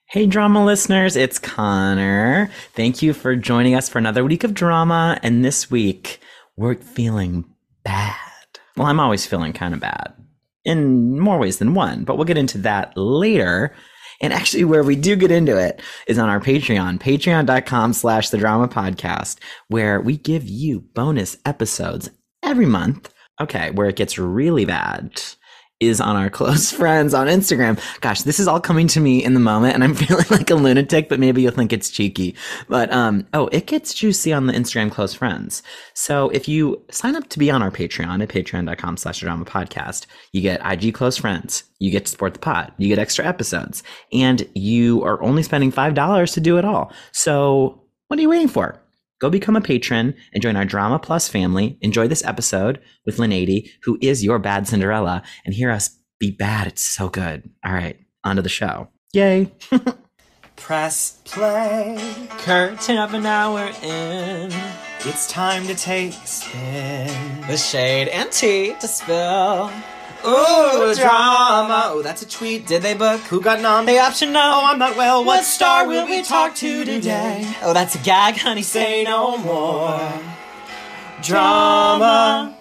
Hey, drama listeners, it's Connor. Thank you for joining us for another week of drama. And this week, we're feeling bad. Well, I'm always feeling kind of bad in more ways than one, but we'll get into that later. And actually, where we do get into it is on our Patreon, patreon.com/the drama podcast, where we give you bonus episodes every month. Okay, where it gets really bad is on our close friends on Instagram. Gosh, this is all coming to me in the moment and I'm feeling like a lunatic, but maybe you'll think it's cheeky. But it gets juicy on the Instagram close friends. So if you sign up to be on our Patreon at patreon.com/drama podcast, you get IG close friends, you get to support the pod, you get extra episodes, and you are only spending $5 to do it all. So what are you waiting for? Go become a patron and join our Drama Plus family. Enjoy this episode with Lynn who is your bad Cinderella, and hear us be bad. It's so good. All right, on to the show. Yay. Press play. Curtain of an hour in. It's time to take a spin. The shade and tea to spill. Ooh, drama. Oh, that's a tweet. Did they book? Who got nom? The option no. Oh, I'm not well. What star will we talk to today? Oh, that's a gag, honey. Say no more. Drama.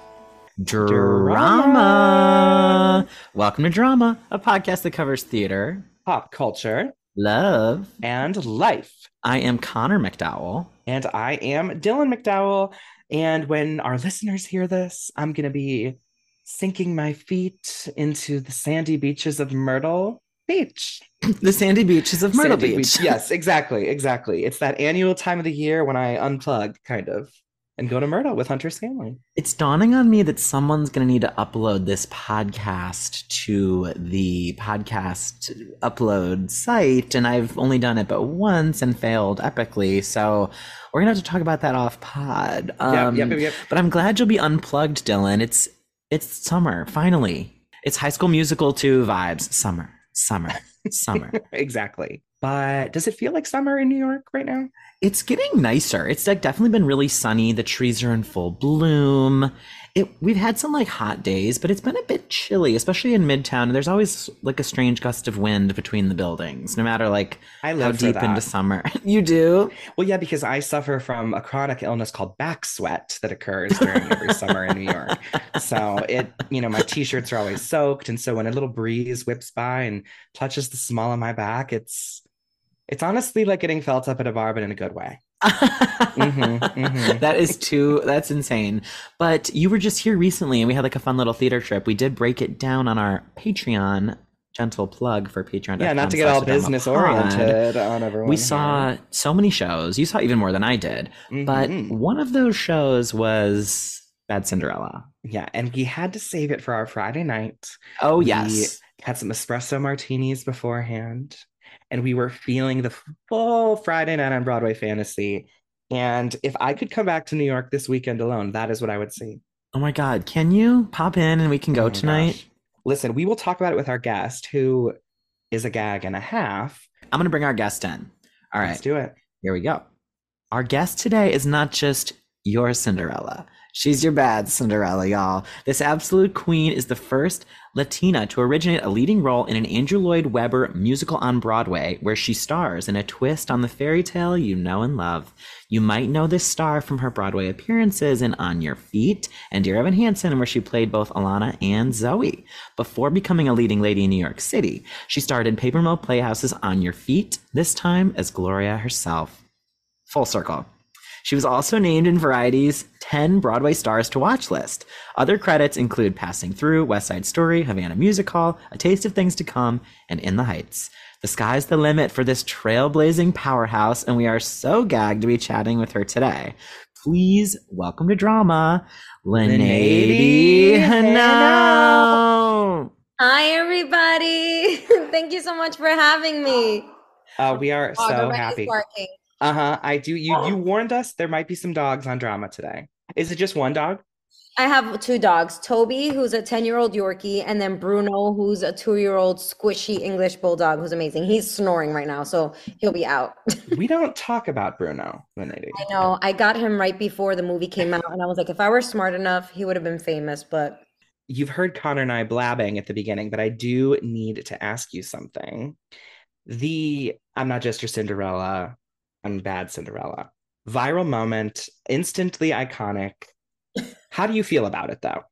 Drama. Welcome to Drama, a podcast that covers theater, Pop culture, love, and life. I am Connor McDowell. And I am Dylan McDowell. And when our listeners hear this, I'm going to be sinking my feet into the sandy beaches of Myrtle Beach. The sandy beaches of Myrtle Beach. Yes, exactly. It's that annual time of the year when I unplug, kind of, and go to Myrtle with Hunter's family. It's dawning on me that someone's going to need to upload this podcast to the podcast upload site, and I've only done it but once and failed epically, so we're going to have to talk about that off pod. Yep. But I'm glad you'll be unplugged, Dylan. It's summer, finally. It's High School Musical 2 vibes. Summer. Exactly. But does it feel like summer in New York right now? It's getting nicer. It's like definitely been really sunny. The trees are in full bloom. We've had some like hot days, but it's been a bit chilly, especially in Midtown. There's always like a strange gust of wind between the buildings, no matter like how deep into summer. You do? Well, yeah, because I suffer from a chronic illness called back sweat that occurs during every summer in New York. So my t-shirts are always soaked. And so when a little breeze whips by and touches the small of my back, it's honestly like getting felt up at a bar, but in a good way. That's insane. But you were just here recently and we had like a fun little theater trip. We did break it down on our Patreon. Gentle plug for Patreon. Yeah, not to get all business oriented on everyone. We saw so many shows. You saw even more than I did. But one of those shows was Bad Cinderella. Yeah, and we had to save it for our Friday night. Oh, yes. We had some espresso martinis beforehand. And we were feeling the full Friday night on Broadway fantasy. And if I could come back to New York this weekend alone, that is what I would see. Oh my God. Can you pop in and we can go tonight? Gosh. Listen, we will talk about it with our guest, who is a gag and a half. I'm going to bring our guest in. All right. Let's do it. Here we go. Our guest today is not just your Cinderella. She's your bad Cinderella, y'all. This absolute queen is the first Latina to originate a leading role in an Andrew Lloyd Webber musical on Broadway, where she stars in a twist on the fairy tale you know and love. You might know this star from her Broadway appearances in On Your Feet and Dear Evan Hansen, where she played both Alana and Zoe. Before becoming a leading lady in New York City, she starred in Paper Mill Playhouse's On Your Feet, this time as Gloria herself. Full circle. She was also named in Variety's 10 Broadway Stars to Watch list. Other credits include Passing Through, West Side Story, Havana Music Hall, A Taste of Things to Come, and In the Heights. The sky's the limit for this trailblazing powerhouse, and we are so gagged to be chatting with her today. Please welcome to Drama, Lynn Hano. Hi, everybody. Thank you so much for having me. We are so happy. I do. You warned us there might be some dogs on Drama today. Is it just one dog? I have two dogs, Toby, who's a 10-year-old Yorkie, and then Bruno, who's a 2-year-old squishy English bulldog who's amazing. He's snoring right now, so he'll be out. We don't talk about Bruno. I know. I got him right before the movie came out, and I was like, if I were smart enough, he would have been famous, but... You've heard Connor and I blabbing at the beginning, but I do need to ask you something. the I'm not just your Cinderella, I'm bad Cinderella. Viral moment, instantly iconic. How do you feel about it though?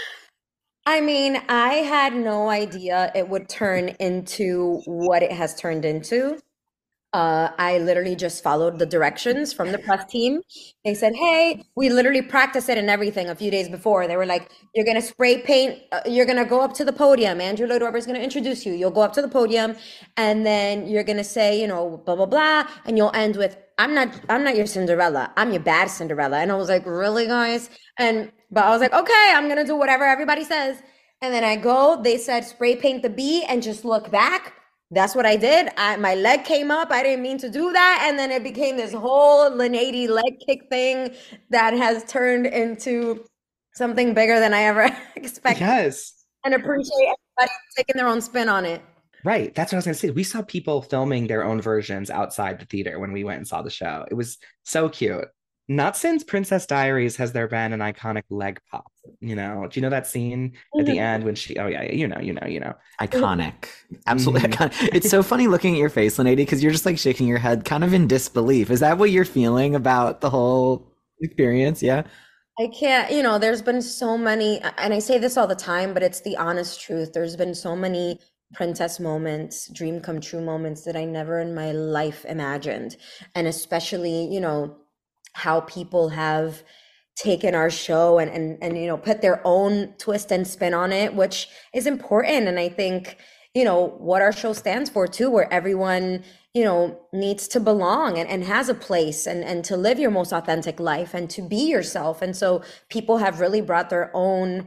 I mean, I had no idea it would turn into what it has turned into. I literally just followed the directions from the press team. They said, "Hey, we literally practiced it and everything a few days before." They were like, "You're gonna spray paint. You're gonna go up to the podium. Andrew Lloyd Webber is gonna introduce you. You'll go up to the podium, and then you're gonna say, blah blah blah, and you'll end with, I'm not your Cinderella. I'm your bad Cinderella." And I was like, "Really, guys?" But I was like, "Okay, I'm gonna do whatever everybody says." And then I go. They said, "Spray paint the B and just look back." That's what I did. My leg came up. I didn't mean to do that. And then it became this whole Linady leg kick thing that has turned into something bigger than I ever expected. Yes. And appreciate everybody taking their own spin on it. Right. That's what I was going to say. We saw people filming their own versions outside the theater when we went and saw the show. It was so cute. Not since Princess Diaries has there been an iconic leg pop. Do you know that scene at the end when oh yeah, Iconic. Absolutely iconic. It's so funny looking at your face, Lady, because you're just like shaking your head kind of in disbelief. Is that what you're feeling about the whole experience? Yeah. I can't, there's been so many, and I say this all the time, but it's the honest truth. There's been so many princess moments, dream come true moments that I never in my life imagined. And especially, how people have taken our show and put their own twist and spin on it, which is important. And I think, what our show stands for too, where everyone needs to belong and has a place and to live your most authentic life and to be yourself. And so people have really brought their own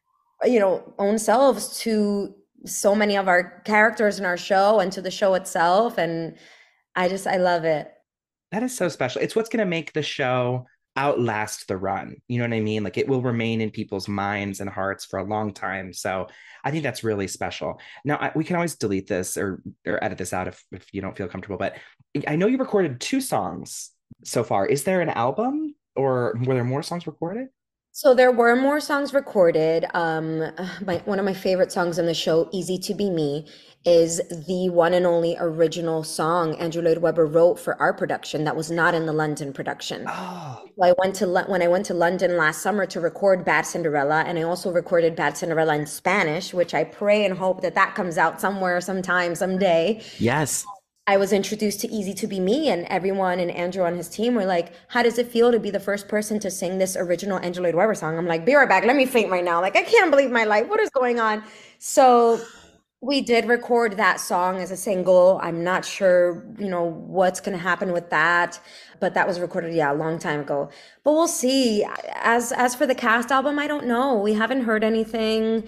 selves to so many of our characters in our show and to the show itself. And I love it. That is so special. It's what's going to make the show outlast the run. You know what I mean? Like it will remain in people's minds and hearts for a long time. So I think that's really special. Now we can always delete this or edit this out if you don't feel comfortable. But I know you recorded 2 songs so far. Is there an album or were there more songs recorded? So there were more songs recorded. One of my favorite songs on the show, "Easy to Be Me," is the one and only original song Andrew Lloyd Webber wrote for our production that was not in the London production. Oh, So when I went to London last summer to record Bad Cinderella, and I also recorded Bad Cinderella in Spanish, which I pray and hope that comes out somewhere, sometime, someday. Yes. I was introduced to Easy to Be Me, and everyone and Andrew on his team were like, "How does it feel to be the first person to sing this original Andrew Lloyd Webber song?" I'm like, "Be right back. Let me faint right now. Like, I can't believe my life. What is going on?" So we did record that song as a single. I'm not sure, what's going to happen with that, but that was recorded, a long time ago. But we'll see. As for the cast album, I don't know. We haven't heard anything.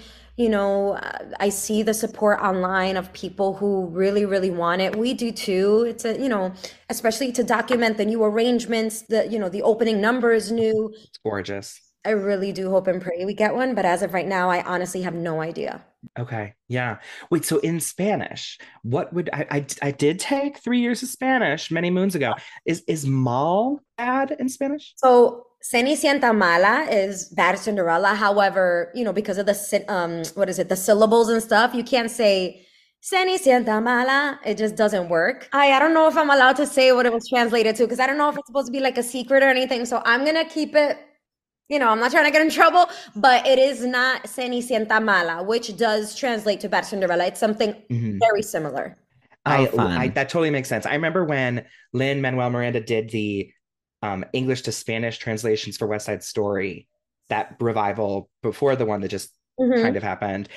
I see the support online of people who really, really want it. We do too. It's especially to document the new arrangements, the opening number is new. it's gorgeous. I really do hope and pray we get one, but as of right now, I honestly have no idea. Okay. Yeah. Wait, so in Spanish, what would I did take 3 years of Spanish many moons ago. Is mal bad in Spanish? So Cenicienta Mala is Bad Cinderella. However, because of the the syllables and stuff, you can't say Cenicienta Mala. It just doesn't work. I don't know if I'm allowed to say what it was translated to because I don't know if it's supposed to be like a secret or anything. So I'm gonna keep it. I'm not trying to get in trouble, but it is not Cenicienta Mala, which does translate to Bad Cinderella. It's something very similar. That totally makes sense. I remember when Lin-Manuel Miranda did the English to Spanish translations for West Side Story, that revival before the one that just kind of happened.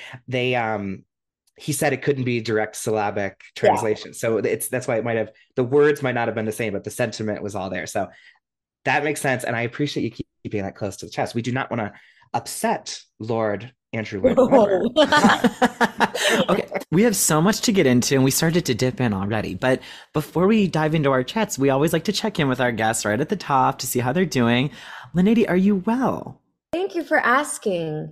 He said it couldn't be direct syllabic translation. So that's why the words might not have been the same, but the sentiment was all there. So that makes sense. And I appreciate you keeping that close to the chest. We do not want to upset Lord Andrew Lloyd Webber. Okay, we have so much to get into and we started to dip in already. But before we dive into our chats, we always like to check in with our guests right at the top to see how they're doing. Linady, are you well? Thank you for asking.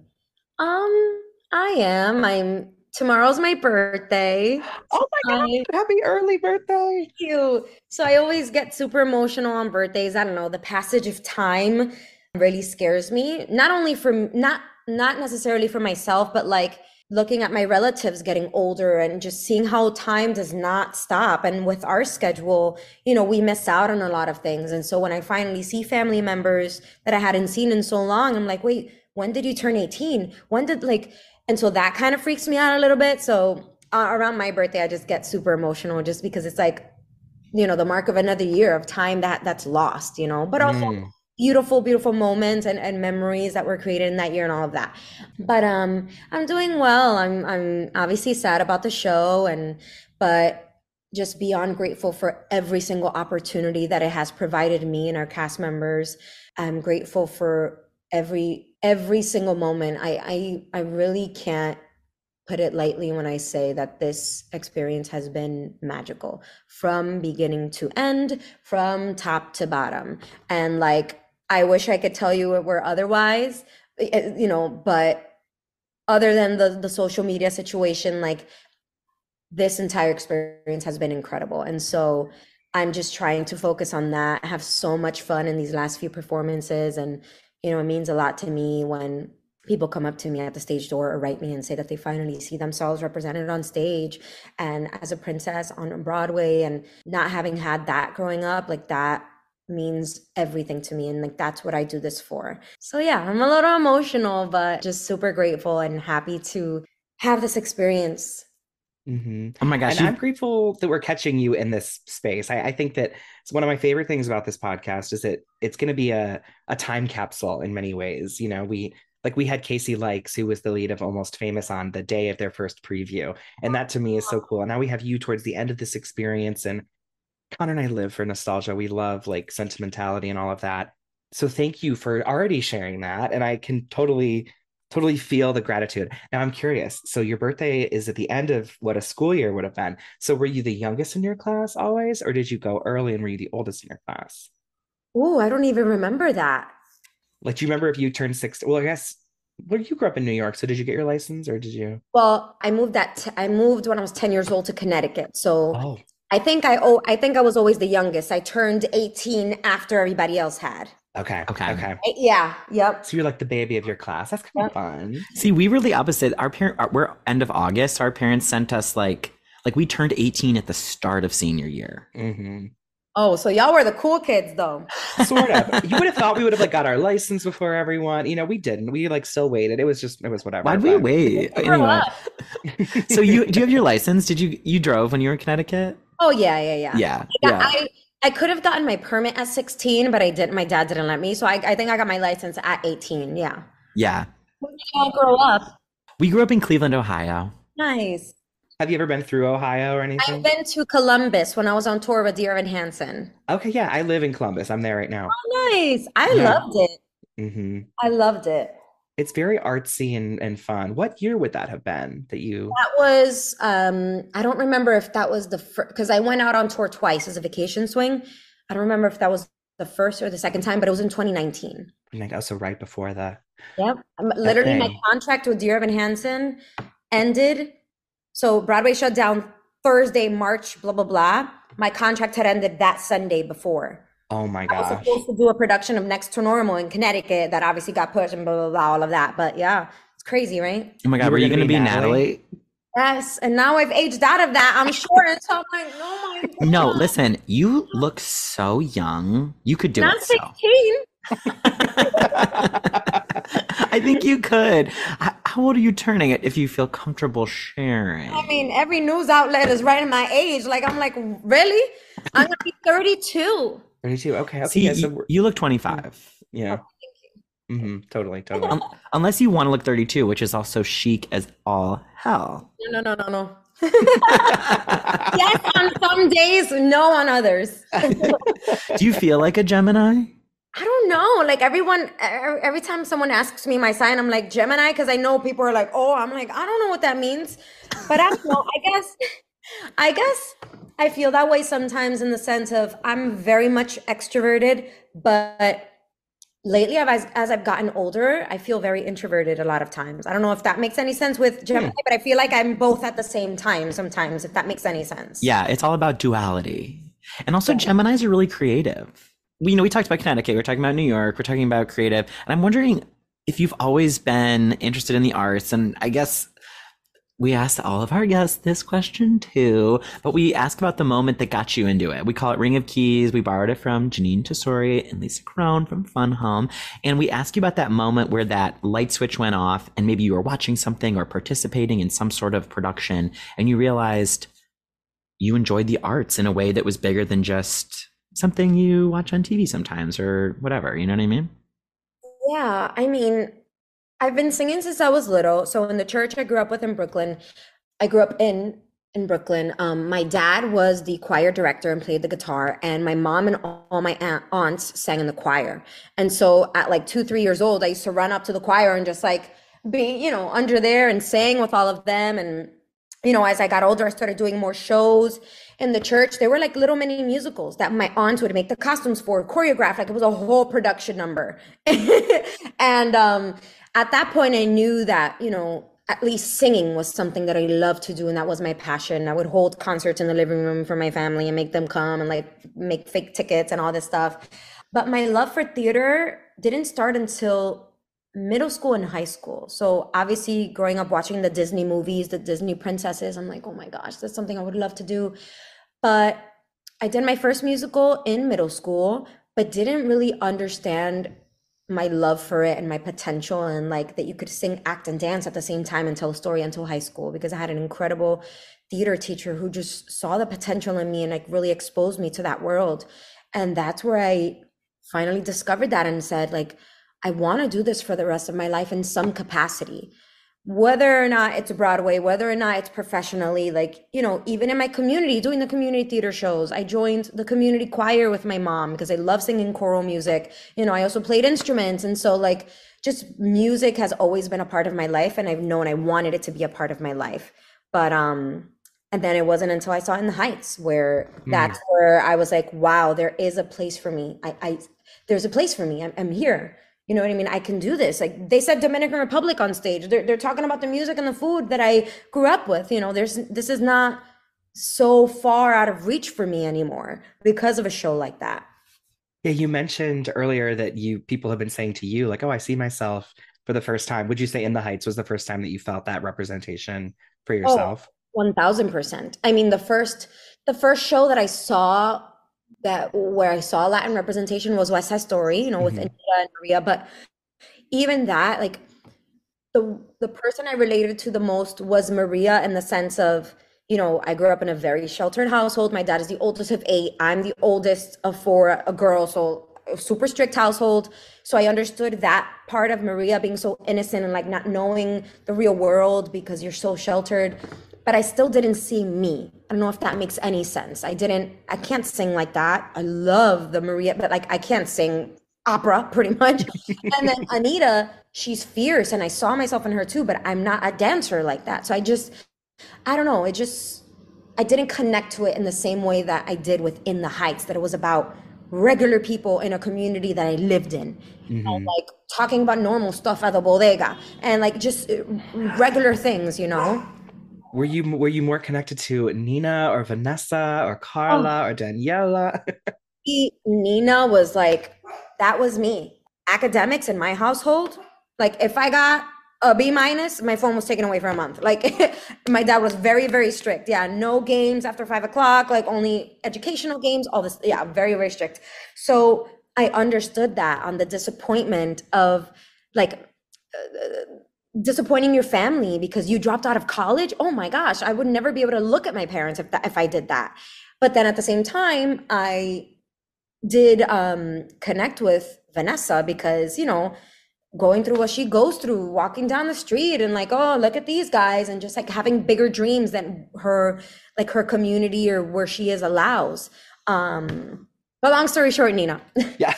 I am. Tomorrow's my birthday. Oh my God, happy early birthday. Thank you. So I always get super emotional on birthdays. I don't know, the passage of time really scares me. Not only not necessarily for myself, but like looking at my relatives getting older and just seeing how time does not stop. And with our schedule, we miss out on a lot of things. And so when I finally see family members that I hadn't seen in so long, I'm like, wait, when did you turn 18? And so that kind of freaks me out a little bit. So around my birthday, I just get super emotional just because it's like, the mark of another year of time that's lost, but also beautiful, beautiful moments and memories that were created in that year and all of that. But I'm doing well. I'm obviously sad about the show, but just beyond grateful for every single opportunity that it has provided me and our cast members. I'm grateful for every single moment. I really can't put it lightly when I say that this experience has been magical from beginning to end, from top to bottom. And I wish I could tell you it were otherwise, but other than the social media situation, this entire experience has been incredible. And so I'm just trying to focus on that. I have so much fun in these last few performances. And, it means a lot to me when people come up to me at the stage door or write me and say that they finally see themselves represented on stage and as a princess on Broadway, and not having had that growing up, that means everything to me. And that's what I do this for. So yeah, I'm a little emotional, but just super grateful and happy to have this experience. Mm-hmm. Oh my gosh. And I'm grateful that we're catching you in this space. I think that it's one of my favorite things about this podcast is that it's going to be a time capsule in many ways. We had Casey Likes, who was the lead of Almost Famous, on the day of their first preview. And that to me is so cool. And now we have you towards the end of this experience. And Connor and I live for nostalgia. We love sentimentality and all of that. So thank you for already sharing that. And I can totally feel the gratitude. Now I'm curious. So your birthday is at the end of what a school year would have been. So were you the youngest in your class always, or did you go early and were you the oldest in your class? Oh, I don't even remember that. Do you remember if you turned 16? Well, I guess, you grew up in New York, so did you get your license or did you? Well, I moved when I was 10 years old to Connecticut. So I think I was always the youngest. I turned 18 after everybody else had. Okay. Yeah. Yep. So you're like the baby of your class. That's kind of fun. See, we were the opposite. We're end of August. Our parents sent us we turned 18 at the start of senior year. Mm-hmm. Oh, so y'all were the cool kids, though. Sort of. You would have thought we would have got our license before everyone. We didn't. We still waited. It was whatever. Why'd we wait? Anyway. So do you have your license? Did you drove when you were in Connecticut? Oh yeah. Yeah. I could have gotten my permit at 16, but I didn't. My dad didn't let me. So I think I got my license at 18. Yeah. Yeah. Where did y'all grow up? We grew up in Cleveland, Ohio. Nice. Have you ever been through Ohio or anything? I've been to Columbus when I was on tour with Dear Evan Hansen. Okay, yeah, I live in Columbus. I'm there right now. Oh, nice. I loved it. Mm-hmm. I loved it. It's very artsy and fun. What year would that have been that you? That was, I don't remember if that was the first, because I went out on tour twice as a vacation swing. I don't remember if that was the first or the second time, but it was in 2019. So right before that. Yep. Literally, my contract with Dear Evan Hansen ended. So Broadway shut down Thursday, March, blah, blah, blah. My contract had ended that Sunday before. Oh my gosh. I was supposed to do a production of Next to Normal in Connecticut that obviously got pushed and blah, blah, blah, all of that. But yeah, it's crazy, right? Oh my God, were you going to be Natalie? Yes. And now I've aged out of that, I'm sure. And so I'm like, oh my God. No, listen, you look so young. You could do Not it. 16. I think you could. How old are you turning it if you feel comfortable sharing? I mean, every news outlet is writing my age. I'm like, really? I'm going to be 32. 32. Okay. See, yeah, so you look 25. Yeah. Oh, thank you. Mm-hmm. Totally. Unless you want to look 32, which is also chic as all hell. No. Yes, on some days, no on others. Do you feel like a Gemini? I don't know. Every time someone asks me my sign, I'm like Gemini, because I know people are like, oh, I'm like, I don't know what that means. But I don't know. I guess I feel that way sometimes in the sense of I'm very much extroverted, but lately, as I've gotten older, I feel very introverted a lot of times. I don't know if that makes any sense with Gemini, but I feel like I'm both at the same time sometimes, if that makes any sense. Yeah, it's all about duality. And also Geminis are really creative. We talked about Connecticut, we're talking about New York, we're talking about creative. And I'm wondering if you've always been interested in the arts. And I guess We asked all of our guests this question too, but we ask about the moment that got you into it. We call it Ring of Keys. We borrowed it from Janine Tesori and Lisa Crone from Fun Home. And we ask you about that moment where that light switch went off and maybe you were watching something or participating in some sort of production and you realized you enjoyed the arts in a way that was bigger than just something you watch on TV sometimes or whatever. You know what I mean? Yeah, I mean, I've been singing since I was little. So in the church I grew up with in Brooklyn, I grew up in Brooklyn. My dad was the choir director and played the guitar, and my mom and all my aunts sang in the choir. And so at like 2, 3 years old, I used to run up to the choir and just like be, under there and sing with all of them. And as I got older, I started doing more shows in the church. They were like little mini musicals that my aunts would make the costumes for, choreographed. Like it was a whole production number. And at that point, I knew that, at least singing was something that I loved to do. And that was my passion. I would hold concerts in the living room for my family and make them come and like make fake tickets and all this stuff. But my love for theater didn't start until middle school and high school. So obviously growing up watching the Disney movies, the Disney princesses, I'm like, oh my gosh, that's something I would love to do. But I did my first musical in middle school, but didn't really understand my love for it and my potential and like that you could sing, act, and dance at the same time and tell a story until high school, because I had an incredible theater teacher who just saw the potential in me and like really exposed me to that world. And that's where I finally discovered that and said, like, I want to do this for the rest of my life in some capacity, whether or not it's Broadway, whether or not it's professionally, like, even in my community, doing the community theater shows. I joined the community choir with my mom because I love singing choral music. I also played instruments. And so like just music has always been a part of my life, and I've known I wanted it to be a part of my life. But and then it wasn't until I saw In the Heights where that's where I was like, wow, there is a place for me. There's a place for me. I'm here. You know what I mean? I can do this. Like they said Dominican Republic on stage. They're talking about the music and the food that I grew up with. This is not so far out of reach for me anymore because of a show like that. Yeah, you mentioned earlier that people have been saying to you, like, oh, I see myself for the first time. Would you say In the Heights was the first time that you felt that representation for Oh, yourself? 1000%. I mean, the first show that I saw where I saw Latin representation was West Side Story, with Mhm. Anita and Maria. But even that, like the person I related to the most was Maria, in the sense of, I grew up in a very sheltered household. My dad is the oldest of 8. I'm the oldest of 4, a girl, so a super strict household. So I understood that part of Maria being so innocent and like not knowing the real world because you're so sheltered. But I still didn't see me. I don't know if that makes any sense. I can't sing like that. I love the Maria, but like I can't sing opera pretty much. And then Anita, she's fierce and I saw myself in her too, but I'm not a dancer like that. So I don't know, I didn't connect to it in the same way that I did with In the Heights, that it was about regular people in a community that I lived in. And Mhm. like talking about normal stuff at the bodega and like just regular things. Were you more connected to Nina or Vanessa or Oh, Carla or Daniela? Nina was like, that was me. Academics in my household, like if I got a B minus, my phone was taken away for a month. Like my dad was very, very strict. Yeah, no games after 5 o'clock, like only educational games, all this. Yeah, very, very strict. So I understood that on the disappointment of like disappointing your family because you dropped out of college. Oh my gosh, I would never be able to look at my parents if I did that. But then at the same time, I did connect with Vanessa because, going through what she goes through, walking down the street and like, oh, look at these guys, and just like having bigger dreams than her community or where she is allows. But long story short, Nina, Yeah.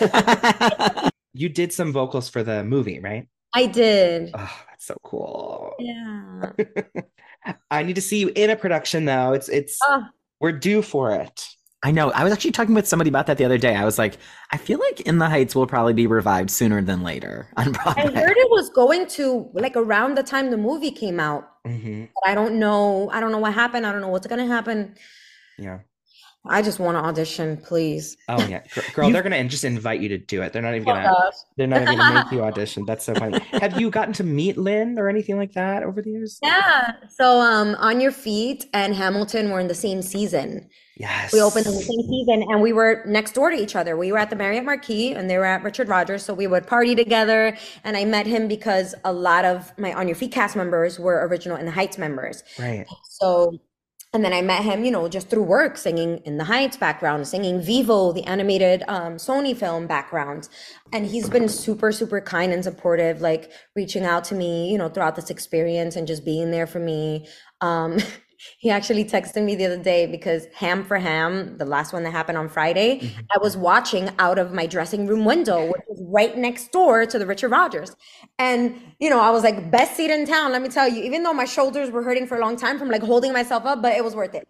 You did some vocals for the movie, right? I did. Oh, that's so cool. Yeah. I need to see you in a production though. Oh, We're due for it. I know. I was actually talking with somebody about that the other day. I was like, I feel like In the Heights will probably be revived sooner than later on I Broadway. heard it was going to like around the time the movie came out. Hmm. But I don't know. I don't know what happened. I don't know what's gonna happen. Yeah. I just want to audition, please. Oh yeah, girl, You they're gonna just invite you to do it. Oh They're not even gonna make gosh. you audition. That's so funny. Have you gotten to meet Lynn or anything like that over the years? Yeah. So On Your Feet and Hamilton were in the same season. We opened in the Yes. same season and we were next door to each other. We were at the Marriott Marquis and they were at Richard Rogers. So we would party together. And I met him because a lot of my On Your Feet cast members were original In the Heights members. Right. So, and then I met him, just through work, singing In the Heights background, singing Vivo, the animated Sony film background. And he's been super, super kind and supportive, like reaching out to me, throughout this experience and just being there for me. Um, he actually texted me the other day because Ham for Ham, the last one that happened on Friday, Mhm. I was watching out of my dressing room window, which was right next door to the Richard Rogers. And, I was like, best seat in town, let me tell you, even though my shoulders were hurting for a long time from like holding myself up, but it was worth it.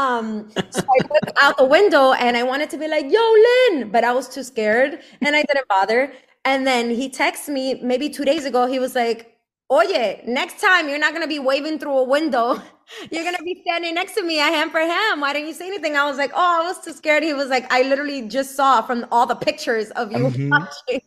So I looked out the window and I wanted to be like, yo, Lynn, but I was too scared and I didn't bother. And then he texted me maybe 2 days ago. He was like, Oye, next time you're not going to be waving through a window. You're going to be standing next to me at Ham for Ham. Why didn't you say anything? I was like, oh, I was too scared. He was like, I literally just saw from all the pictures of you Mhm. watching.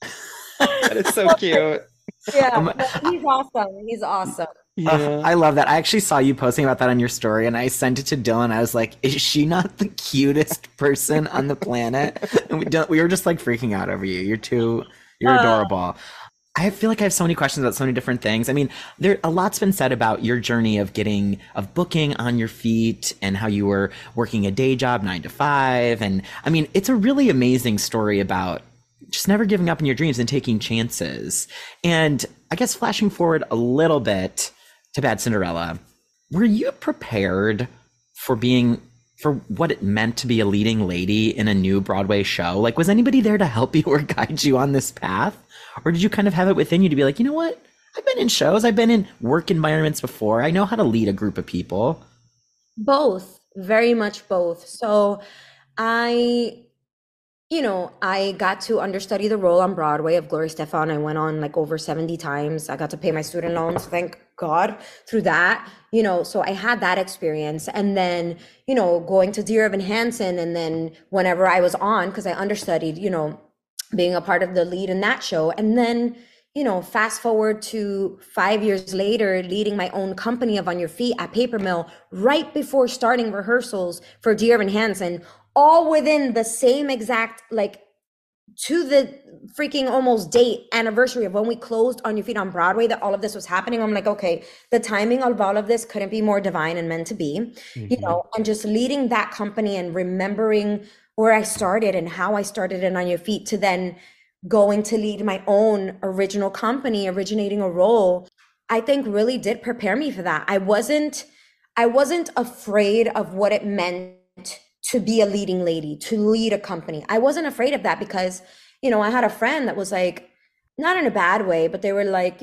That is so cute. Yeah, Um, but he's awesome. He's awesome. Yeah. I love that. I actually saw you posting about that on your story, and I sent it to Dylan. I was like, "Is she not the cutest person on the planet?" And we were just like freaking out over you. You're Uh, adorable. I feel like I have so many questions about so many different things. I mean, there a lot's been said about your journey of booking On Your Feet and how you were working a day job 9 to 5. And I mean, it's a really amazing story about just never giving up in your dreams and taking chances. And I guess flashing forward a little bit to Bad Cinderella, were you prepared for for what it meant to be a leading lady in a new Broadway show? Like, was anybody there to help you or guide you on this path? Or did you kind of have it within you to be like, you know what? I've been in shows, I've been in work environments before. I know how to lead a group of people. Both, very much both. So I I got to understudy the role on Broadway of Gloria Stefan. I went on like over 70 times. I got to pay my student loans, thank God, through that. So I had that experience. And then, going to Dear Evan Hansen. And then whenever I was on, because I understudied, being a part of the lead in that show. And then, fast forward to 5 years later, leading my own company of On Your Feet at Paper Mill, right before starting rehearsals for Dear Evan Hansen, all within the same exact, like, to the freaking almost date anniversary of when we closed On Your Feet on Broadway, that all of this was happening. I'm like, okay, the timing of all of this couldn't be more divine and meant to be, Mhm. and just leading that company and remembering where I started and how I started in On Your Feet to then going to lead my own original company, originating a role, I think really did prepare me for that. I wasn't afraid of what it meant to be a leading lady, to lead a company. I wasn't afraid of that because, I had a friend that was like, not in a bad way, but they were like,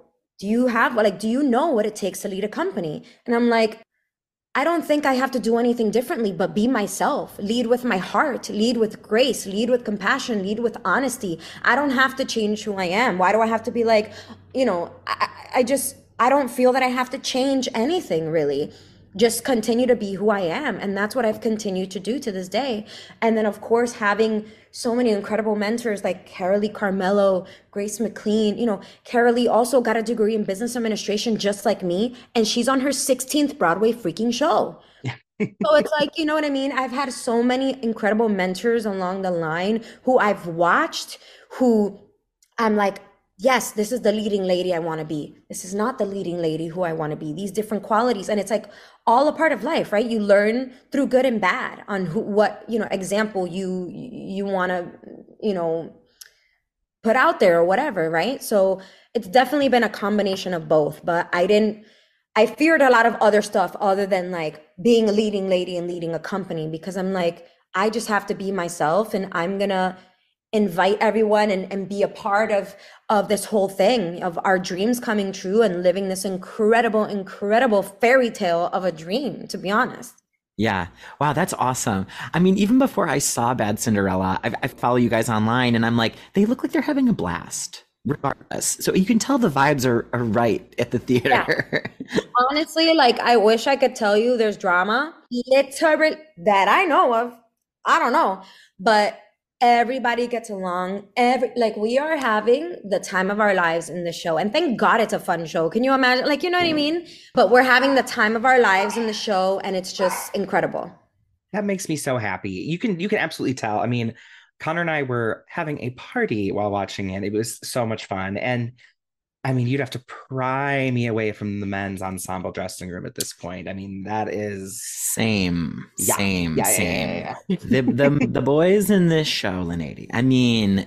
do you know what it takes to lead a company? And I'm like, I don't think I have to do anything differently but be myself, lead with my heart, lead with grace, lead with compassion, lead with honesty. I don't have to change who I am. Why do I have to be like, I don't feel that I have to change anything really. Just continue to be who I am. And that's what I've continued to do to this day. And then, of course, having so many incredible mentors like Carolee Carmelo, Grace McLean. Carolee also got a degree in business administration just like me. And she's on her 16th Broadway freaking show. So it's like, you know what I mean? I've had so many incredible mentors along the line who I've watched, who I'm like, yes, this is the leading lady I want to be. This is not the leading lady who I want to be. These different qualities. And it's like all a part of life, right? You learn through good and bad on what, example you want to, put out there or whatever, right? So it's definitely been a combination of both, but I feared a lot of other stuff other than like being a leading lady and leading a company because I'm like, I just have to be myself and I'm gonna invite everyone and be a part of this whole thing of our dreams coming true and living this incredible, incredible fairy tale of a dream, to be honest. Yeah. Wow, that's awesome. I mean, even before I saw Bad Cinderella, I follow you guys online and I'm like, they look like they're having a blast. regardless. So you can tell the vibes are right at the Yeah. theater. Honestly, like I wish I could tell you there's drama, literally that I know of. I don't know, but everybody gets along. Like we are having the time of our lives in the show, and thank God it's a fun show. Can you imagine? Like, you know what I mean? But we're having the time of our lives in the show, and it's just incredible. That makes me so happy. You can absolutely tell. I mean, Connor and I were having a party while watching it. It was so much fun. And I mean, you'd have to pry me away from the men's ensemble dressing room at this point. I mean, that is Same, yeah, same, yeah, same. yeah, yeah. The boys in this show, Lynette. I mean,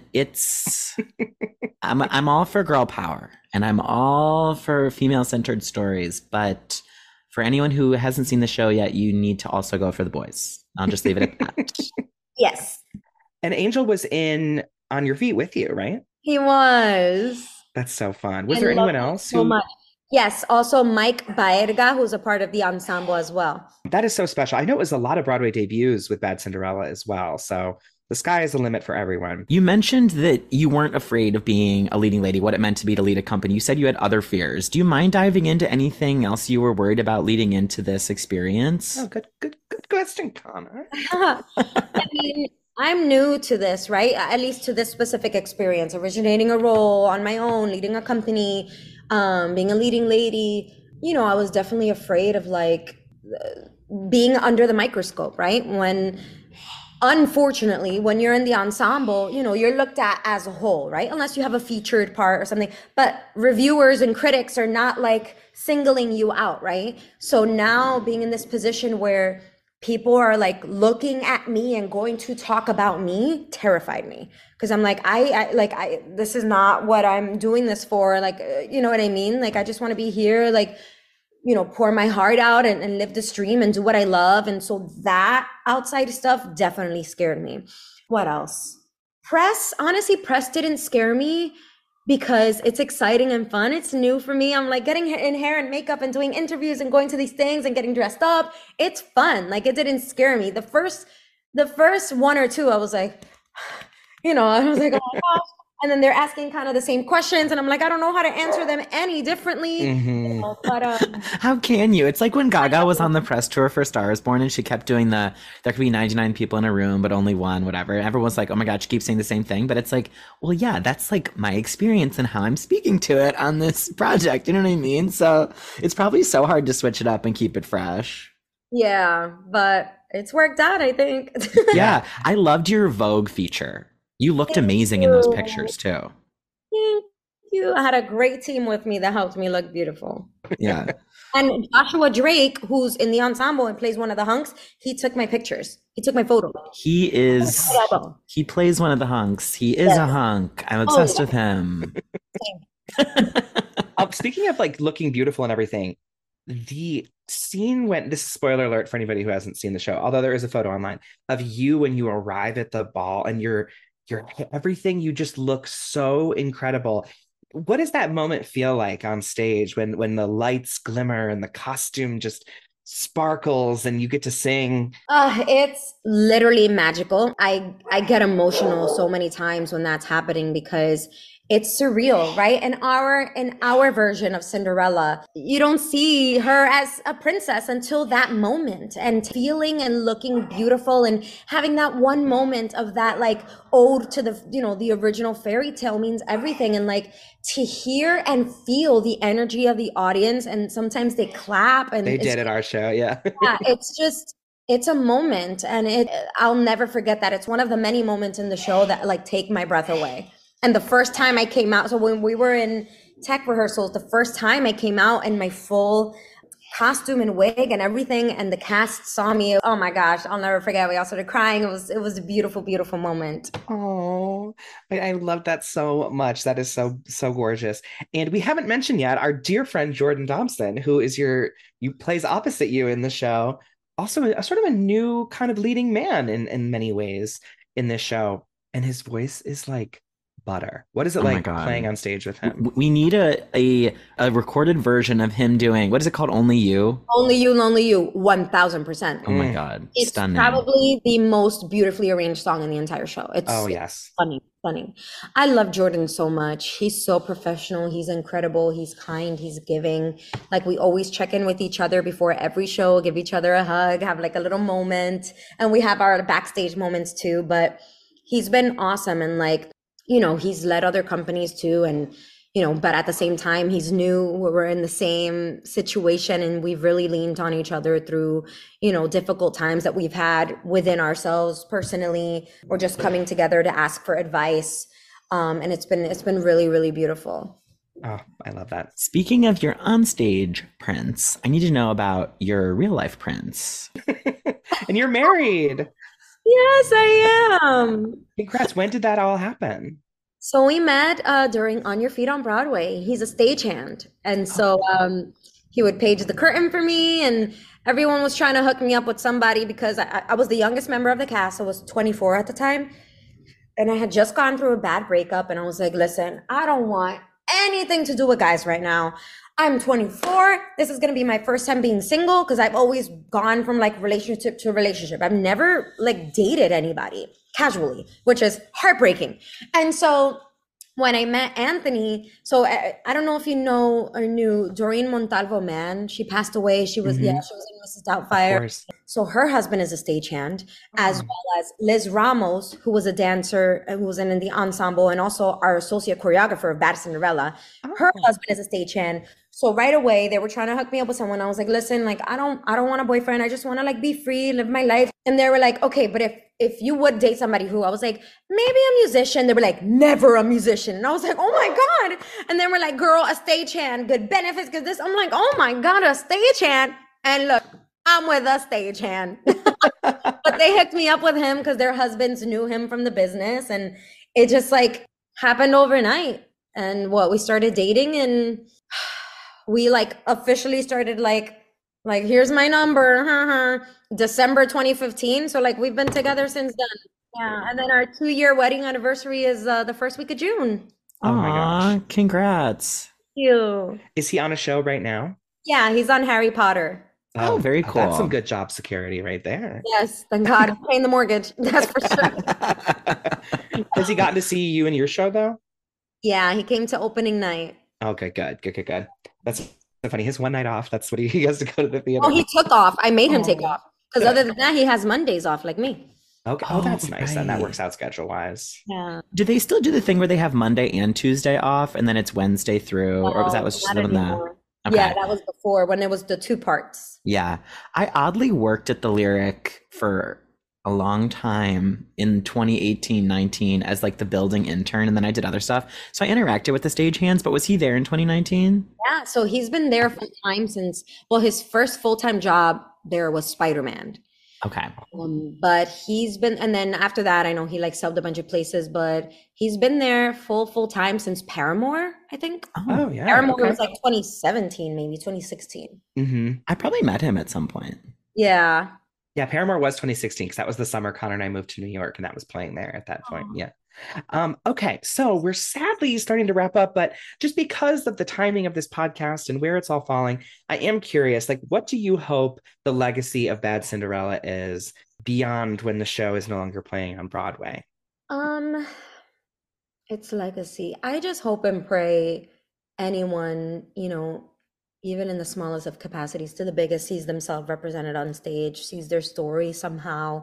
I'm all for girl power and I'm all for female centered stories, but for anyone who hasn't seen the show yet, you need to also go for the boys. I'll just leave it at that. Yes, And Angel was in On Your Feet with you, right? he was. That's so fun. Was I there love anyone him else so who much. Yes, also Mike Baerga, who's a part of the ensemble as well. that is so special? I know it was a lot of Broadway debuts with Bad Cinderella as well. So the sky is the limit for everyone. You mentioned that you weren't afraid of being a leading lady, what it meant to be to lead a company. You said you had other fears. Do you mind diving into anything else you were worried about leading into this experience? Oh, good question, Connor. I mean, I'm new to this, right? At least to this specific experience, originating a role on my own, leading a company, being a leading lady. You know, I was definitely afraid of like being under the microscope, right? Unfortunately, when you're in the ensemble, you know, you're looked at as a whole, right? Unless you have a featured part or something. But reviewers and critics are not like singling you out, right? So now being in this position where people are like looking at me and going to talk about me terrified me, because I'm like, I this is not what I'm doing this for. Like, you know what I mean? Like, I just want to be here, like, you know, pour my heart out and live the stream and do what I love. And so that outside stuff definitely scared me. What else? Press, honestly, press didn't scare me because it's exciting and fun. It's new for me. I'm like getting in hair and makeup and doing interviews and going to these things and getting dressed up. It's fun. Like, it didn't scare me. The first one or two, I was like, you know, I was like, oh my gosh. And then they're asking kind of the same questions, and I'm like, I don't know how to answer them any differently. Mhm. You know, but How can you? It's like when Gaga was on the press tour for Star is Born and she kept doing there could be 99 people in a room, but only one, whatever. And everyone's like, oh my God, she keeps saying the same thing. But it's like, well, yeah, that's like my experience and how I'm speaking to it on this project. You know what I mean? So it's probably so hard to switch it up and keep it fresh. yeah, but it's worked out, I think. Yeah, I loved your Vogue feature. You looked Thank amazing in those you. pictures too. Thank you. I had a great team with me that helped me look beautiful. Yeah. And Joshua Drake, who's in the ensemble and plays one of the hunks, he took my pictures. He took my photo. He plays one of the hunks. He is Yes. a hunk. I'm obsessed yeah. with him. Speaking of like looking beautiful and everything, the scene when this is spoiler alert for anybody who hasn't seen the show, although there is a photo online of you when you arrive at the ball and you're everything, you just look so incredible. What does that moment feel like on stage when the lights glimmer and the costume just sparkles and you get to sing? It's literally magical. I get emotional so many times when that's happening because it's surreal, right? In our version of Cinderella, you don't see her as a princess until that moment, and feeling and looking beautiful and having that one moment of that like ode to the, you know, the original fairy tale means everything. And like to hear and feel the energy of the audience, and sometimes they clap and They did at our show, yeah. yeah, it's a moment, and I'll never forget that. It's one of the many moments in the show that like take my breath away. And the first time I came out, so when we were in tech rehearsals, the first time I came out in my full costume and wig and everything, and the cast saw me, oh my gosh, I'll never forget. We all started crying. It was a beautiful, beautiful moment. Oh, I love that so much. That is so gorgeous. And we haven't mentioned yet our dear friend Jordan Dobson, who is you plays opposite you in the show. Also a sort of a new kind of leading man in many ways in this show. And his voice is like butter. What is it like playing on stage with him? We need a recorded version of him doing, what is it called? Only You? Only You, Lonely You, 1000%. Oh my God. It's Stunning. probably the most beautifully arranged song in the entire show. It's Oh yes. funny. Funny. I love Jordan so much. He's so professional. He's incredible. He's kind. He's giving. Like we always check in with each other before every show, give each other a hug, have like a little moment. And we have our backstage moments too. But he's been awesome. And like, he's led other companies too. And, but at the same time, he's new. We're in the same situation and we've really leaned on each other through, difficult times that we've had within ourselves personally, or just coming together to ask for advice. And it's been really, really beautiful. Oh, I love that. Speaking of your onstage prince, I need to know about your real life prince. And you're married. Yes, I am. Congrats. When did that all happen? So we met during On Your Feet on Broadway. He's a stagehand. And so he would page the curtain for me, and everyone was trying to hook me up with somebody because I was the youngest member of the cast. I was 24 at the time. And I had just gone through a bad breakup, and I was like, listen, I don't want anything to do with guys right now. I'm 24. This is going to be my first time being single because I've always gone from like relationship to relationship. I've never like dated anybody casually, which is heartbreaking. And so when I met Anthony, so I don't know if you know or knew Doreen Montalvo Mann. She passed away. She was, she was in Mrs. Doubtfire. So her husband is a stagehand, as well as Liz Ramos, who was a dancer and who was in the ensemble, and also our associate choreographer of Bad Cinderella. Her husband is a stagehand. So right away they were trying to hook me up with someone. I was like, listen, like I don't want a boyfriend. I just want to like be free, live my life. And they were like, okay, but if you would date somebody who, I was like, maybe a musician. They were like, never a musician. And I was like, oh my God. And then we're like, girl, a stagehand, good benefits, good this. I'm like, oh my God, a stagehand. And look, I'm with a stagehand. But they hooked me up with him because their husbands knew him from the business. And it just like happened overnight. And we started dating, and we like officially started like here's my number, December 2015. So like we've been together since then. Yeah. And then our 2-year wedding anniversary is the first week of June. Oh my gosh. Congrats. Thank you. Is he on a show right now? Yeah, he's on Harry Potter. Oh, very cool. That's some good job security right there. Yes, thank God. I'm paying the mortgage. That's for sure. Has he gotten to see you in your show though? Yeah, he came to opening night. Okay, good. That's so funny. His one night off. That's what he has to go to the theater. Oh, he took off. I made him take off. Because other than that, he has Mondays off like me. Okay. Oh, that's nice. Right. Then that works out schedule wise. Yeah. Do they still do the thing where they have Monday and Tuesday off, and then it's Wednesday through, or was that just when the? Okay. Yeah, that was before when it was the 2 parts. Yeah, I oddly worked at the Lyric for a long time in 2018-19 as like the building intern, and then I did other stuff. So I interacted with the stagehands, but was he there in 2019? Yeah, so he's been there full time since, his first full-time job there was Spider-Man. Okay. But he's been, and then after that, I know he like subbed a bunch of places, but he's been there full time since Paramore, I think. Oh yeah. Paramore was like 2017, maybe 2016. Mm-hmm. I probably met him at some point. Yeah. Yeah, Paramore was 2016 because that was the summer Connor and I moved to New York, and that was playing there at that point. Yeah. Okay, so we're sadly starting to wrap up, but just because of the timing of this podcast and where it's all falling, I am curious, like, what do you hope the legacy of Bad Cinderella is beyond when the show is no longer playing on Broadway? Its legacy. I just hope and pray anyone, even in the smallest of capacities to the biggest, sees themselves represented on stage, sees their story somehow,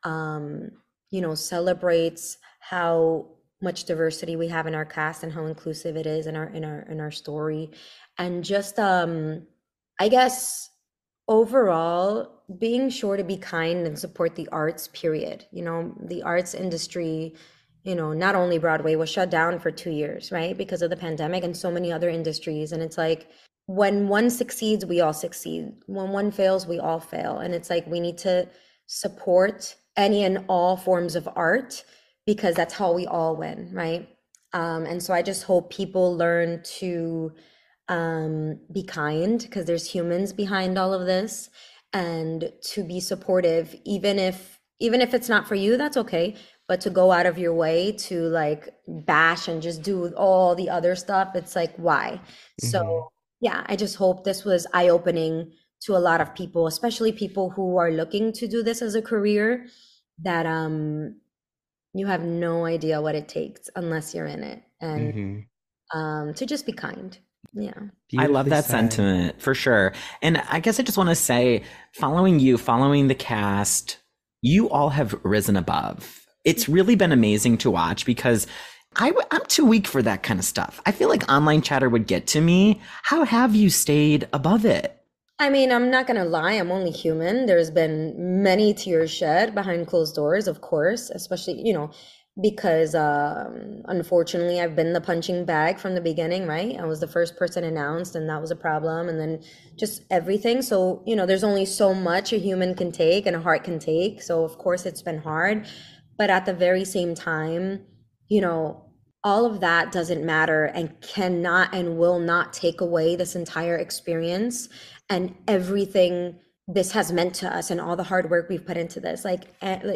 celebrates how much diversity we have in our cast and how inclusive it is in our story. And just I guess overall being sure to be kind and support the arts, period. The arts industry, not only Broadway was shut down for 2 years, right? Because of the pandemic, and so many other industries. And it's like, when one succeeds, we all succeed. When one fails, we all fail. And it's like, we need to support any and all forms of art, because that's how we all win, right? And so I just hope people learn to be kind, because there's humans behind all of this, and to be supportive, even if it's not for you, that's okay. But to go out of your way to like bash and just do all the other stuff, it's like, why? Mm-hmm. So yeah, I just hope this was eye-opening to a lot of people, especially people who are looking to do this as a career, that You have no idea what it takes unless you're in it. And Mm-hmm. to just be kind. Yeah. I love Beautifully that said. sentiment for sure. And I guess I just want to say, following you, following the cast, you all have risen above. It's really been amazing to watch because I'm too weak for that kind of stuff. I feel like online chatter would get to me. How have you stayed above it? I mean, I'm not gonna lie, I'm only human. There's been many tears shed behind closed doors, of course, especially, because unfortunately I've been the punching bag from the beginning, right? I was the first person announced, and that was a problem, and then just everything. So, there's only so much a human can take and a heart can take. So, of course, it's been hard. But at the very same time, all of that doesn't matter and cannot and will not take away this entire experience and everything this has meant to us and all the hard work we've put into this. Like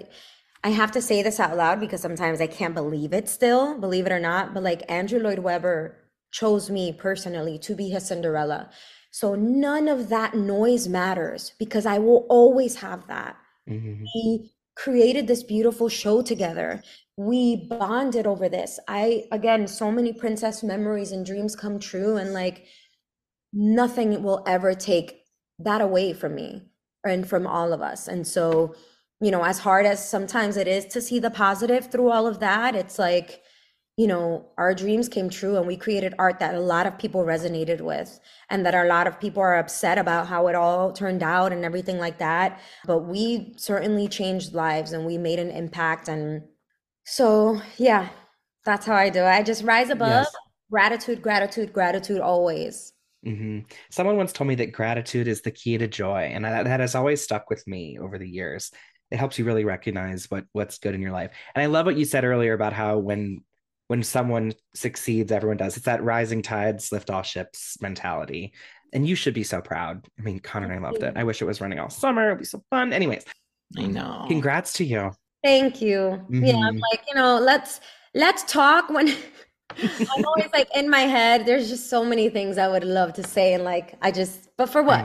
I have to say this out loud because sometimes I can't believe it still, believe it or not, but like Andrew Lloyd Webber chose me personally to be his Cinderella. So none of that noise matters because I will always have that. Mm-hmm. We created this beautiful show together. We bonded over this. Again, so many princess memories and dreams come true, and like nothing will ever take that away from me and from all of us. And so, as hard as sometimes it is to see the positive through all of that, it's like, our dreams came true and we created art that a lot of people resonated with and that a lot of people are upset about how it all turned out and everything like that. But we certainly changed lives and we made an impact. And so, yeah, that's how I do it. I just rise above. Yes. Gratitude, gratitude, gratitude always. Mm-hmm. Someone once told me that gratitude is the key to joy, and that has always stuck with me over the years. It helps you really recognize what's good in your life. And I love what you said earlier about how when someone succeeds, everyone does. It's that rising tides lift all ships mentality. And you should be so proud. I mean, Connor and I loved it. I wish it was running all summer. It'd be so fun. Anyways, I know. Congrats to you. Thank you. Yeah, I'm like, let's talk when I'm always like in my head, there's just so many things I would love to say and like but for what?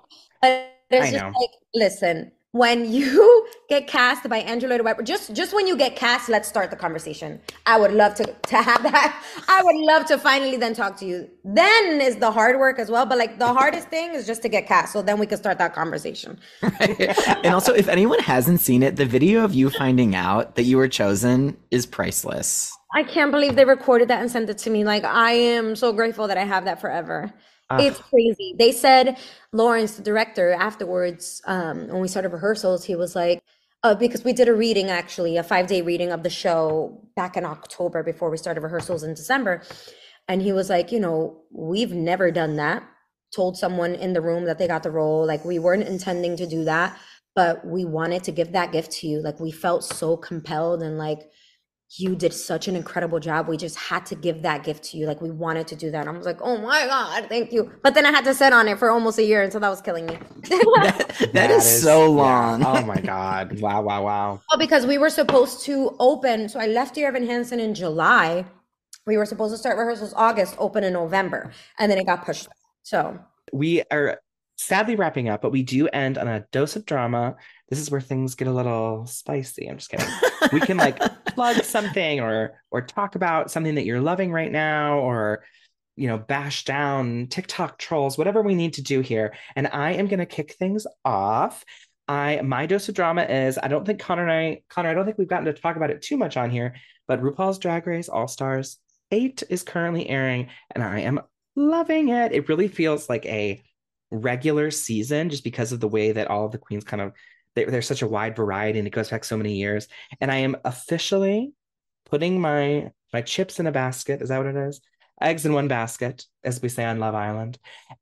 But there's just like, listen, when you get cast by Andrew Lloyd Webber, just when you get cast, let's start the conversation. I would love to have that. I would love to finally then talk to you. Then is the hard work as well. But like the hardest thing is just to get cast. So then we can start that conversation. Right. And also, if anyone hasn't seen it, the video of you finding out that you were chosen is priceless. I can't believe they recorded that and sent it to me. Like, I am so grateful that I have that forever. It's crazy. They said, Lawrence, the director, afterwards, when we started rehearsals, he was like, because we did a reading, actually, a 5-day reading of the show back in October before we started rehearsals in December. And he was like, we've never done that. Told someone in the room that they got the role. Like, we weren't intending to do that, but we wanted to give that gift to you. Like, we felt so compelled and like, you did such an incredible job. We just had to give that gift to you. Like, we wanted to do that. And I was like, oh my God, thank you. But then I had to sit on it for almost a year. And so that was killing me. that is so long. Yeah. Oh my God. Wow. Oh, because we were supposed to open. So I left Dear Evan Hansen in July. We were supposed to start rehearsals August, open in November. And then it got pushed. So we are sadly wrapping up, but we do end on a dose of drama. This is where things get a little spicy. I'm just kidding. We can like plug something or talk about something that you're loving right now, or bash down TikTok trolls, whatever we need to do here. And I am going to kick things off. My dose of drama is, I don't think Connor, I don't think we've gotten to talk about it too much on here, but RuPaul's Drag Race All Stars 8 is currently airing, and I am loving it. It really feels like a regular season just because of the way that all of the queens kind of, there's such a wide variety and it goes back so many years. And I am officially putting my chips in a basket. Is that what it is? Eggs in one basket, as we say on Love Island,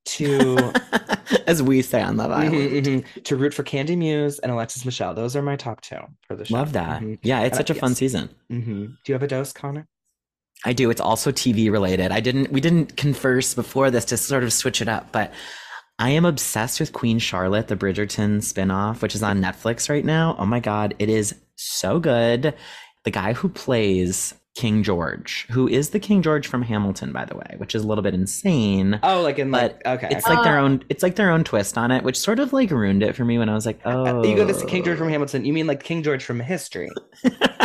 as we say on Love Island, to root for Candy Muse and Alexis Michelle. Those are my top 2 for the show. Love that. Yeah, it's such a fun season. Do you have a dose, Connor? I do. It's also TV related. We didn't converse before this to sort of switch it up, but I am obsessed with Queen Charlotte, the Bridgerton spinoff, which is on Netflix right now. Oh my God, it is so good. The guy who plays King George, who is the King George from Hamilton, by the way, which is a little bit insane. Oh, like in like, okay. It's like their own twist on it, which sort of like ruined it for me when I was like, oh. You go, this King George from Hamilton. You mean like King George from history?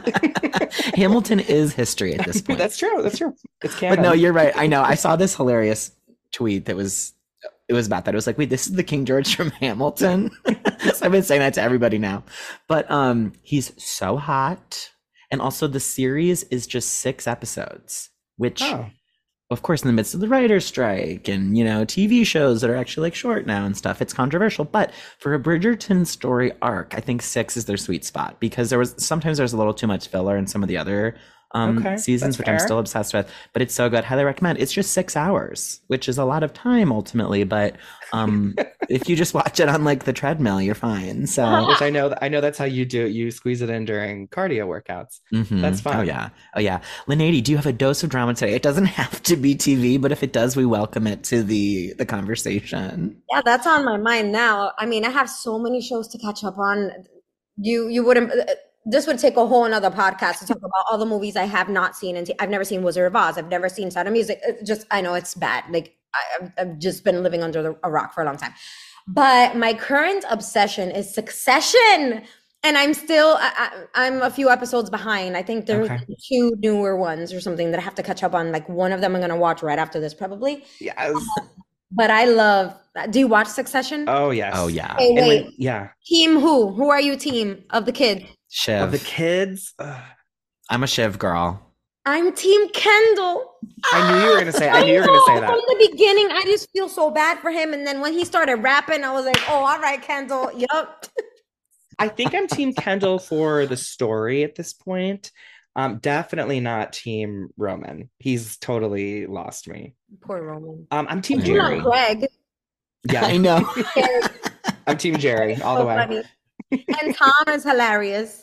Hamilton is history at this point. That's true. That's true. It's canon. But no, you're right. I know. I saw this hilarious tweet that was about that. It was like, wait, this is the King George from Hamilton. So I've been saying that to everybody now. But he's so hot. And also the series is just 6 episodes, which of course in the midst of the writer's strike and, you know, TV shows that are actually like short now and stuff, it's controversial. But for a Bridgerton story arc, I think 6 is their sweet spot, because sometimes there's a little too much filler in some of the other seasons, which I'm still obsessed with, but it's so good. Highly recommend. It's just 6 hours, which is a lot of time ultimately, but if you just watch it on like the treadmill, you're fine. So which I know that's how you do it. You squeeze it in during cardio workouts. That's fun. Oh yeah. Lynette, do you have a dose of drama today? It doesn't have to be TV, but if it does, we welcome it to the conversation. Yeah, that's on my mind now. I mean, I have so many shows to catch up on. You wouldn't. This would take a whole another podcast to talk about all the movies I have not seen. And I've never seen Wizard of Oz. I've never seen Sound of Music. I know it's bad. Like I've just been living under a rock for a long time. But my current obsession is Succession. And I'm a few episodes behind. I think there's 2 newer ones or something that I have to catch up on. Like one of them I'm going to watch right after this probably. Yes. But I love, do you watch Succession? Oh, yes. Oh, yeah. Hey, wait. Yeah. Team who? Who are you team of the kid? Shiv. Of the kids? I'm a Shiv girl. I'm Team Kendall. I knew you were going to say that. From the beginning, I just feel so bad for him. And then when he started rapping, I was like, oh, all right, Kendall. Yup. I think I'm Team Kendall for the story at this point. Definitely not Team Roman. He's totally lost me. Poor Roman. I'm Team Jerry. Not Greg. Yeah, I know. I'm Team Jerry all the way. Funny. And Tom is hilarious.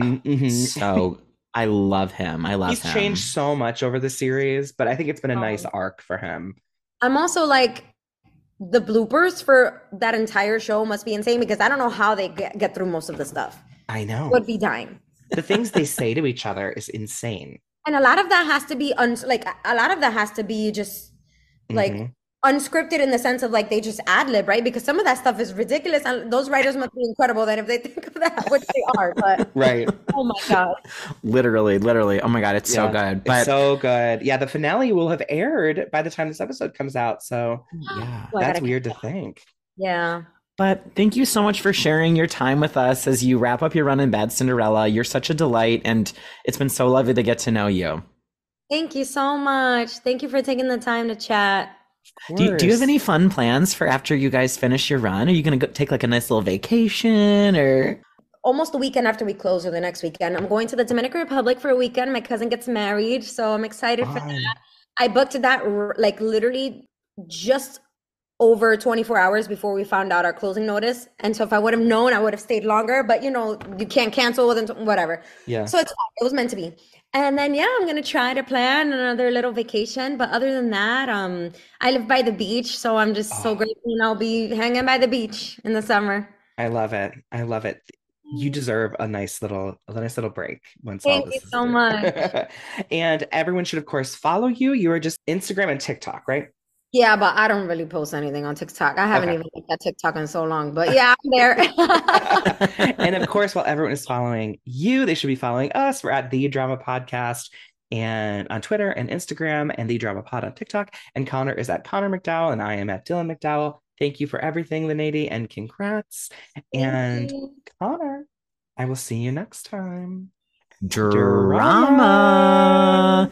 So I love him. He's changed so much over the series, but I think it's been a nice arc for him. I'm also like, the bloopers for that entire show must be insane, because I don't know how they get through most of the stuff. I know. Would be dying. The things they say to each other is insane. And a lot of that has to be just like unscripted, in the sense of like they just ad lib, right? Because some of that stuff is ridiculous, and those writers must be incredible that if they think of that, which they are, but right. Oh my god. Literally. Oh my god, it's so good. But it's so good. Yeah, the finale will have aired by the time this episode comes out. So yeah, that's weird to think. Yeah. But thank you so much for sharing your time with us as you wrap up your run in Bad Cinderella. You're such a delight, and it's been so lovely to get to know you. Thank you so much. Thank you for taking the time to chat. Do you have any fun plans for after you guys finish your run? Are you going to take like a nice little vacation, or? Almost the weekend after we close, or the next weekend, I'm going to the Dominican Republic for a weekend. My cousin gets married, so I'm excited for that. I booked that like literally just over 24 hours before we found out our closing notice. And so if I would have known, I would have stayed longer, but you know, you can't cancel within whatever. Yeah. So it was meant to be. And then, yeah, I'm going to try to plan another little vacation. But other than that, I live by the beach, so I'm just so grateful, and I'll be hanging by the beach in the summer. I love it. You deserve a nice little break once Thank all this you so much. And everyone should, of course, follow you. You are just Instagram and TikTok, right? Yeah, but I don't really post anything on TikTok. I haven't even looked at TikTok in so long, but yeah, I'm there. And of course, while everyone is following you, they should be following us. We're at The Drama Podcast and on Twitter and Instagram, and The Drama Pod on TikTok. And Connor is at Connor McDowell, and I am at Dylan McDowell. Thank you for everything, Lynette, and congrats. And Connor, I will see you next time. Drama.